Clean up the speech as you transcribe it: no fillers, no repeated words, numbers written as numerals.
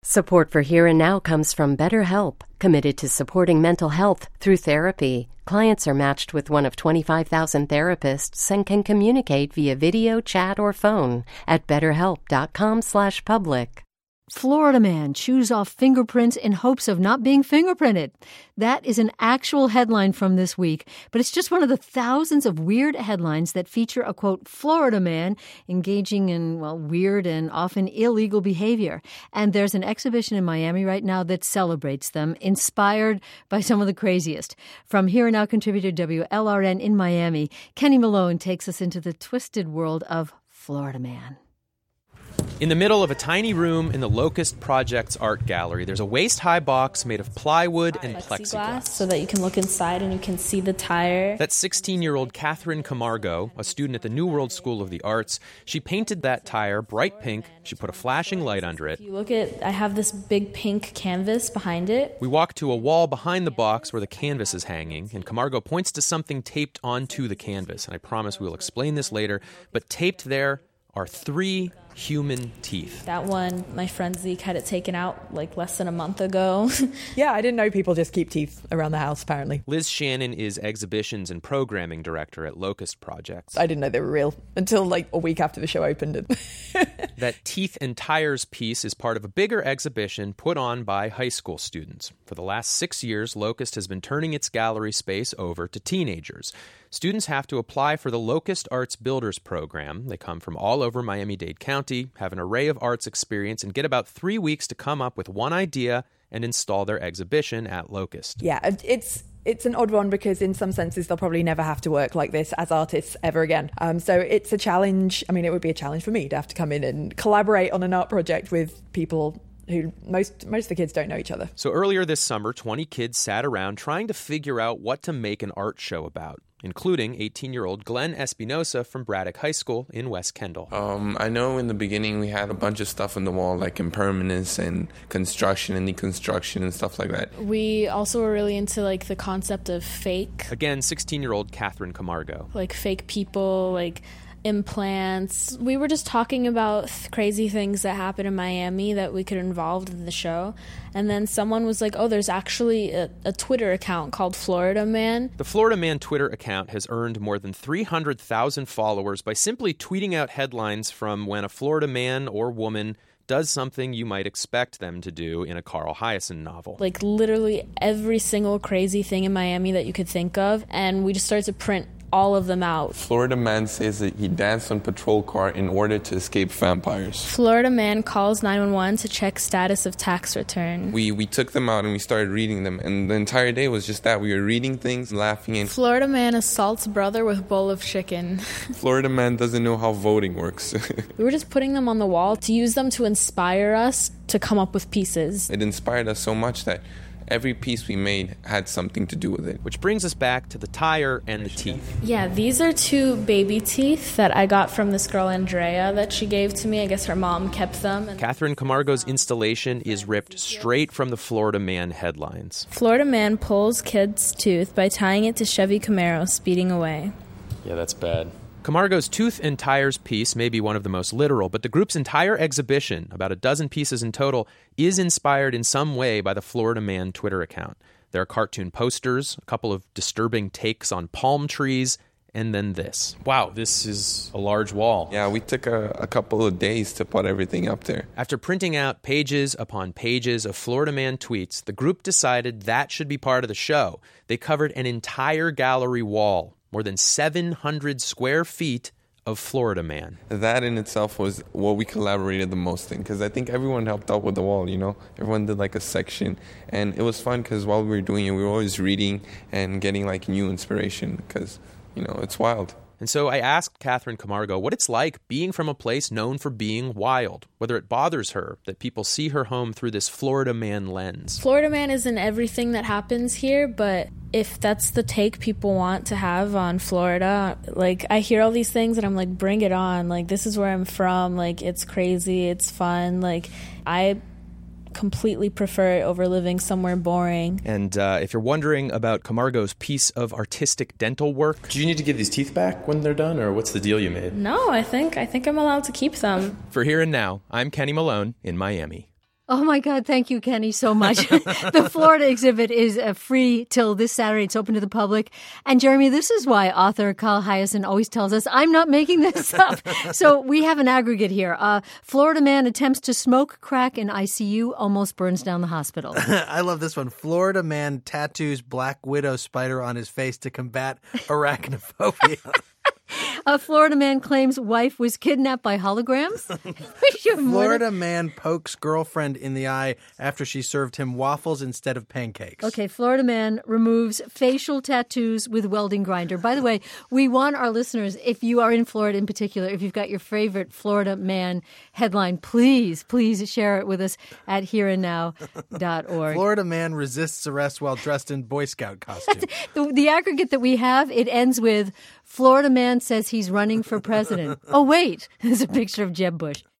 Support for Here and Now comes from BetterHelp, committed to supporting mental health through therapy. Clients are matched with one of 25,000 therapists and can communicate via video, chat, or phone at betterhelp.com/public. Florida man chews off fingerprints in hopes of not being fingerprinted. That is an actual headline from this week, but it's just one of the thousands of weird headlines that feature a, quote, Florida man engaging in, well, weird and often illegal behavior. And there's an exhibition in Miami right now that celebrates them, inspired by some of the craziest. From Here and Now contributor WLRN in Miami, Kenny Malone takes us into the twisted world of Florida man. In the middle of a tiny room in the Locust Project's art gallery, there's a waist-high box made of plywood and plexiglass. So that you can look inside and you can see the tire. That's 16-year-old Catherine Camargo, a student at the New World School of the Arts. She painted that tire bright pink. She put a flashing light under it. If you look at, I have this big pink canvas behind it. We walk to a wall behind the box where the canvas is hanging, and Camargo points to something taped onto the canvas. And I promise we'll explain this later, but taped there are 3 human teeth. That one, my friend Zeke had it taken out like less than a month ago. Yeah, I didn't know people just keep teeth around the house, apparently. Liz Shannon is exhibitions and programming director at Locust Projects. I didn't know they were real until like a week after the show opened. That Teeth and Tires piece is part of a bigger exhibition put on by high school students. For the last 6 years, Locust has been turning its gallery space over to teenagers. Students have to apply for the Locust Arts Builders Program. They come from all over Miami-Dade County, have an array of arts experience, and get about 3 weeks to come up with one idea and install their exhibition at Locust. Yeah, it's an odd one because in some senses they'll probably never have to work like this as artists ever again. So it's a challenge. I mean, it would be a challenge for me to have to come in and collaborate on an art project with people who most of the kids don't know each other. So earlier this summer, 20 kids sat around trying to figure out what to make an art show about, including 18-year-old Glenn Espinosa from Braddock High School in West Kendall. I know in the beginning we had a bunch of stuff on the wall, like impermanence and construction and deconstruction and stuff like that. We also were really into like the concept of fake. Again, 16-year-old Catherine Camargo. Like fake people, like implants. We were just talking about crazy things that happen in Miami that we could involve in the show. And then someone was like, oh, there's actually a Twitter account called Florida Man. The Florida Man Twitter account has earned more than 300,000 followers by simply tweeting out headlines from when a Florida man or woman does something you might expect them to do in a Carl Hiaasen novel. Like literally every single crazy thing in Miami that you could think of. And we just started to print all of them out. Florida man says that he danced on patrol car in order to escape vampires. Florida man calls 911 to check status of tax return. We took them out and we started reading them, and the entire day was just that. We were reading things, laughing. And Florida man assaults brother with bowl of chicken. Florida man doesn't know how voting works. We were just putting them on the wall to use them to inspire us to come up with pieces. It inspired us so much that every piece we made had something to do with it. Which brings us back to the tire and the teeth. Yeah, these are 2 baby teeth that I got from this girl, Andrea, that she gave to me. I guess her mom kept them. Catherine Camargo's installation is ripped straight from the Florida Man headlines. Florida man pulls kid's tooth by tying it to Chevy Camaro speeding away. Yeah, that's bad. Camargo's Tooth and Tires piece may be one of the most literal, but the group's entire exhibition, about a dozen pieces in total, is inspired in some way by the Florida Man Twitter account. There are cartoon posters, a couple of disturbing takes on palm trees, and then this. Wow, this is a large wall. Yeah, we took a couple of days to put everything up there. After printing out pages upon pages of Florida Man tweets, the group decided that should be part of the show. They covered an entire gallery wall, more than 700 square feet of Florida Man. That in itself was what we collaborated the most in, because I think everyone helped out with the wall, you know? Everyone did like a section, and it was fun because while we were doing it, we were always reading and getting like new inspiration because, you know, it's wild. And so I asked Catherine Camargo what it's like being from a place known for being wild, whether it bothers her that people see her home through this Florida Man lens. Florida Man isn't everything that happens here, but if that's the take people want to have on Florida, like I hear all these things and I'm like, bring it on. Like, this is where I'm from. Like, it's crazy. It's fun. Like, I completely prefer it over living somewhere boring. And if you're wondering about Camargo's piece of artistic dental work... Do you need to give these teeth back when they're done, or what's the deal you made? No, I think I'm allowed to keep them. For Here and Now, I'm Kenny Malone in Miami. Oh, my God. Thank you, Kenny, so much. The Florida exhibit is free till this Saturday. It's open to the public. And, Jeremy, this is why author Carl Hiaasen always tells us, I'm not making this up. So we have an aggregate here. Florida man attempts to smoke crack in ICU, almost burns down the hospital. I love this one. Florida man tattoos Black Widow spider on his face to combat arachnophobia. A Florida man claims wife was kidnapped by holograms. Florida man pokes girlfriend in the eye after she served him waffles instead of pancakes. Okay, Florida man removes facial tattoos with welding grinder. By the way, we want our listeners, if you are in Florida in particular, if you've got your favorite Florida man headline, please share it with us at hereandnow.org. Florida man resists arrest while dressed in Boy Scout costume. The aggregate that we have, it ends with Florida man says he's running for president. Oh, wait, there's a picture of Jeb Bush.